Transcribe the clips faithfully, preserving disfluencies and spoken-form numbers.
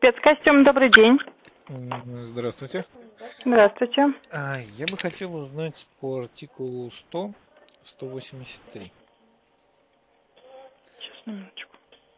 Спецкостюм, добрый день. Здравствуйте. Здравствуйте. А, я бы хотел узнать по артикулу сто, сто восемьдесят три. Сейчас, минуточку.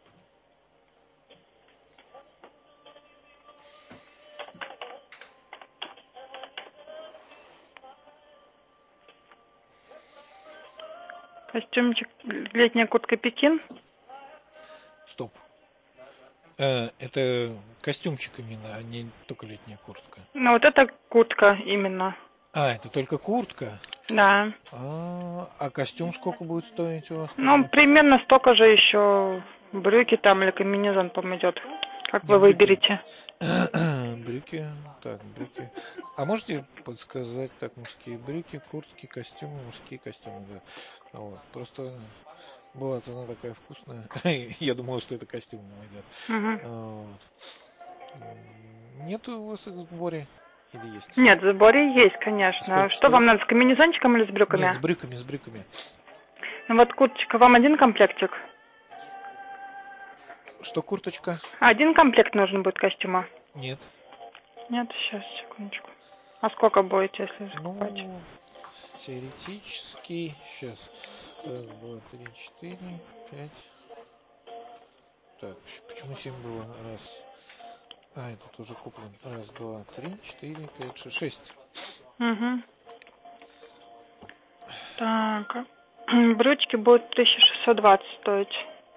Костюмчик, летняя куртка Пекин. Стоп. А, это костюмчик именно, а не только летняя куртка. Ну, вот это куртка именно. А, это только куртка? Да. А, а костюм сколько будет стоить у вас? Ну, примерно столько же еще брюки там или комбинезон помойдет. Как Не, вы брюки. выберете? Брюки, так, брюки. А можете подсказать, так, мужские брюки, куртки, костюмы, мужские костюмы, да. Вот, просто была цена такая вкусная. Я думал, что это костюм идет. Угу. Вот. Нету у вас их в сборе? Или есть? Нет, в сборе есть, конечно. Сколько Что стоит? вам надо, с комбинезончиком или с Нет, брюками? с брюками, с брюками. Ну вот курточка, вам один комплектик? Что курточка? Один комплект нужен будет костюма? Нет. Нет, сейчас, секундочку. А сколько будете, если закупать? Ну, теоретически, сейчас. Раз, два, три, четыре, пять. Так, почему семь было? Раз. А, это тоже куплен. Раз, два, три, четыре, пять, шесть. Шесть. Угу. Так, брючки будут тысяча шестьсот двадцать стоить.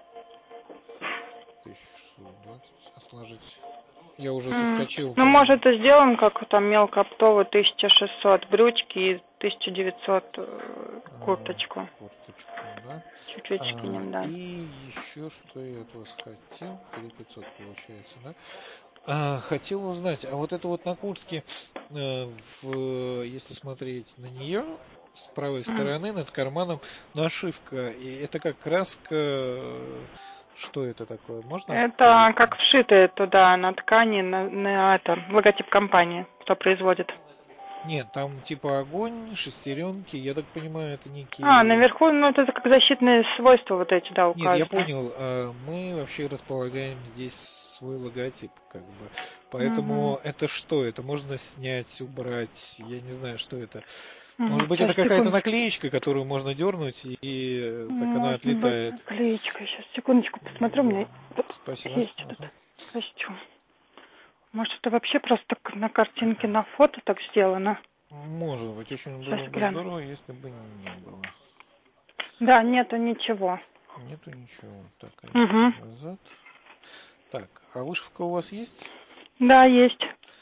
тысяча шестьсот двадцать. А сложить? Я уже М. соскочил. Ну, Там. может, и сделаем, как там мелко оптовый, тысяча шестьсот брючки и тысяча девятьсот э, А, курточку. курточку, да. Чуть-чуть А, скинем, да. и еще что я от вас хотел. три тысячи пятьсот получается, да? А, хотел узнать, а вот это вот на куртке, э, в, если смотреть на нее, с правой М. стороны над карманом нашивка. И это как краска. Что это такое? Можно Это как пояснить? вшитые туда на ткани, на, на это, логотип компании, кто производит. Нет, там типа огонь, шестеренки, я так понимаю, это А, некие... наверху, ну, это как защитные свойства вот эти, да, Нет, я указаны. понял, а мы вообще располагаем здесь свой логотип, как бы. Угу. Поэтому это что? Это можно снять, убрать, я не знаю, что это. Угу. Может быть, Сейчас, это какая-то секундочку. наклеечка, которую можно дернуть, и так она Может быть, отлетает. наклеечка. Сейчас, секундочку, посмотрю, у Да. меня тут Спасибо. есть этот Ага. костюм. Может, это вообще просто так на картинке, на фото так сделано? Может быть, очень Сейчас было бы гляну. здорово, если бы не было. Да, нету ничего. Нету ничего. Так, Угу. один назад. Так, а вышивка у вас есть? Да, есть.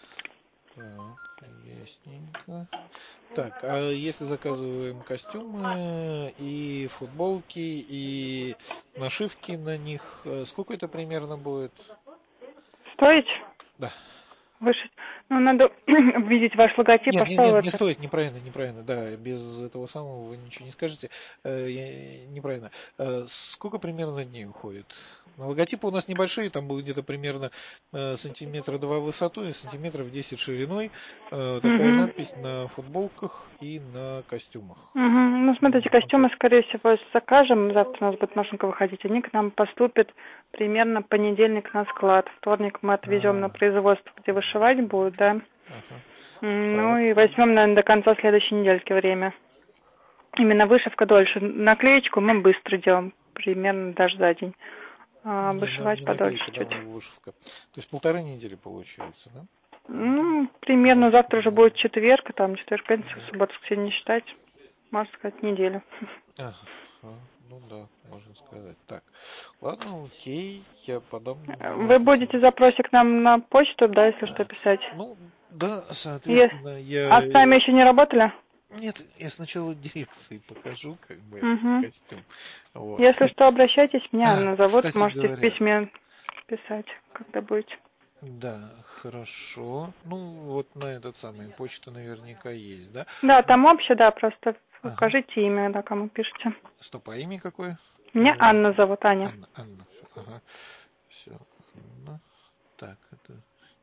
Так, ясненько. Так, а если заказываем костюмы и футболки, и нашивки на них, э, сколько это примерно будет? Стоить? Да. Вышить? Ну, надо видеть ваш логотип, а Нет, нет, что нет, не это? стоит, неправильно, неправильно, да, без этого самого вы ничего не скажете, э, я- неправильно. Э, сколько примерно дней уходит? На логотипы у нас небольшие, там будет где-то примерно э, сантиметра два в высоту и сантиметров десять шириной. Э, такая Угу. надпись на футболках и на костюмах. Угу. Ну, смотрите, Вот костюмы, так. скорее всего, если закажем, завтра у нас будет машинка выходить, они к нам поступят примерно в понедельник на склад. Вторник мы отвезем на А, производство, где вышивать будут, да. ага. М, Ну Так. и возьмем, наверное, до конца следующей недельки время. Именно вышивка дольше. Наклеечку мы быстро делаем, примерно даже за день. А Не, на- вышивать не подольше наклейка, да, чуть. вышивка. То есть полторы недели получается, да? Ну, примерно завтра уже Примерно. будет четверг, а там четверг, пятница, Мгм. суббота, воскресенье не считать. Можно сказать, неделю. Ага, а, ну да, можно сказать. Так, ладно, окей, я подам на Вы этот будете самый. запросик нам на почту, да, если что, А, писать? ну, да, Е- соответственно, я... А с нами еще не работали? Нет, я сначала дирекции покажу, как бы, этот Угу. костюм. Вот. Если что, обращайтесь, меня А, Анна зовут, кстати можете в говоря, письме писать, когда будете. да, хорошо. Ну, вот на этот самый, почта наверняка есть, да? Да, там общее, да, просто Ага. укажите имя, да, кому пишете. Стоп, а имя какое? Меня Э, Анна зовут, Аня. Анна, Анна, всё, ага. Все, Анна. Так, это...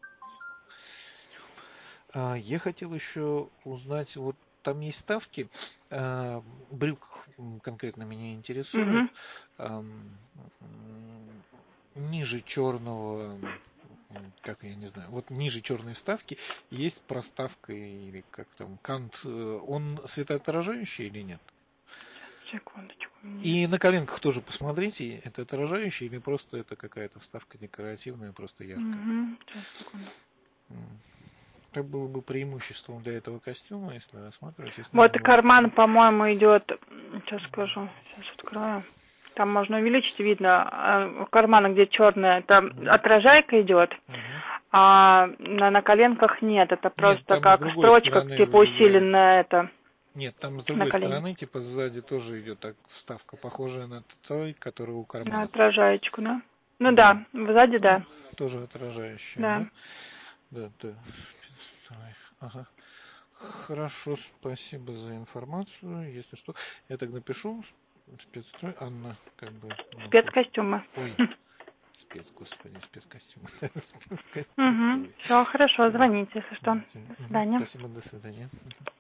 А, я хотел еще узнать, вот там есть ставки, а, брюк м, конкретно меня интересует, Угу. ам, м, ниже черного м, как я не знаю, вот ниже черной вставки есть проставка или как там, кант, он светоотражающий или нет? Секундочку. И на коленках тоже посмотрите, это отражающий или просто это какая-то вставка декоративная, просто яркая. Угу. Сейчас, секунду. Это было бы преимуществом для этого костюма, если рассматривать. Если Вот было... карман, по-моему, идет. Сейчас скажу. Сейчас открою. Там можно увеличить, видно. Карман, где черная, там угу. отражайка идет. Угу. А на, на коленках нет. Это просто нет, как строчка, типа усиленная это. Нет, там с другой стороны, типа сзади тоже идет так вставка, похожая на той, которая у кармана. На отражаечку, да? Ну да, да сзади, да. Тоже отражающая, да? Да, да. да. Ага. Хорошо, спасибо за информацию. Если что, я так напишу. Спецстрой, Анна, как бы... Спецкостюмы. Ой, спец, господи, спецкостюмы. Угу. Все, хорошо, звоните, если что. До свидания. Спасибо, до свидания.